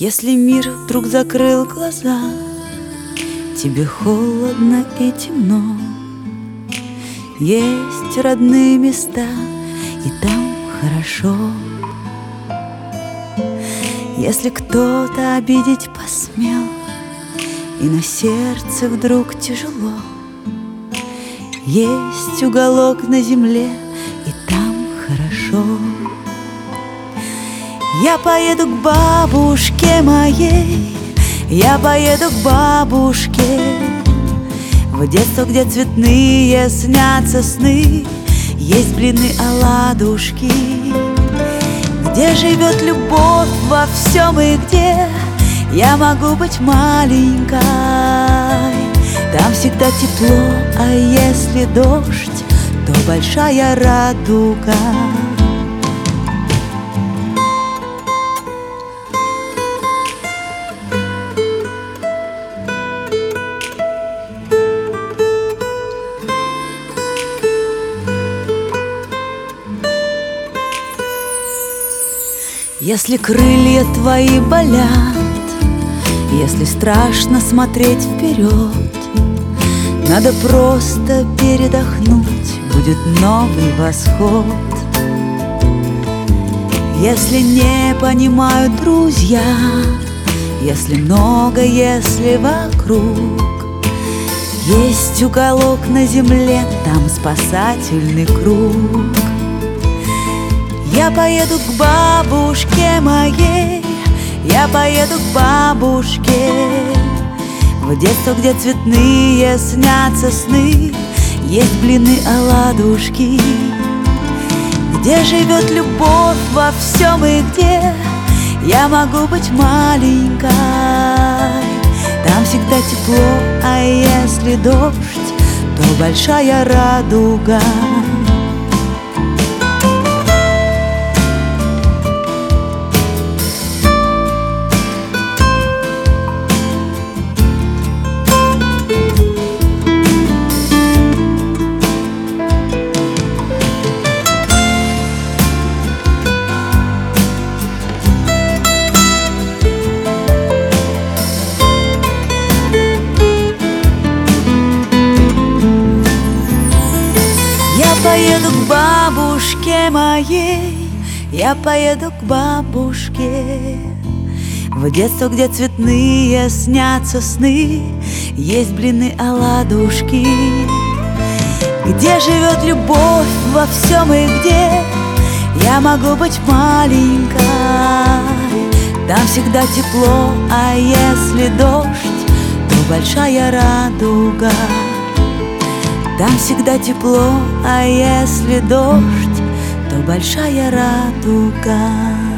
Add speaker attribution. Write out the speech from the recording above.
Speaker 1: Если мир вдруг закрыл глаза, тебе холодно и темно, есть родные места, и там хорошо. Если кто-то обидеть посмел, и на сердце вдруг тяжело, есть уголок на земле, и там хорошо. Я поеду к бабушке моей, я поеду к бабушке, в детство, где цветные снятся сны, есть блины, оладушки, где живет любовь во всем и где я могу быть маленькой. Там всегда тепло, а если дождь, то большая радуга. Если крылья твои болят, если страшно смотреть вперед, надо просто передохнуть, будет новый восход. Если не понимают друзья, если много, если вокруг, есть уголок на земле, там спасательный круг. Я поеду к бабушке моей, я поеду к бабушке, в детство, где цветные снятся сны, есть блины, оладушки, где живет любовь во всем и где я могу быть маленькой. Там всегда тепло, а если дождь, то большая радуга. Я поеду к бабушке моей, я поеду к бабушке, в детство, где цветные снятся сны, есть блины, оладушки, где живет любовь во всем и где я могу быть маленькой. Там всегда тепло, а если дождь, то большая радуга. Там всегда тепло, а если дождь, то большая радуга.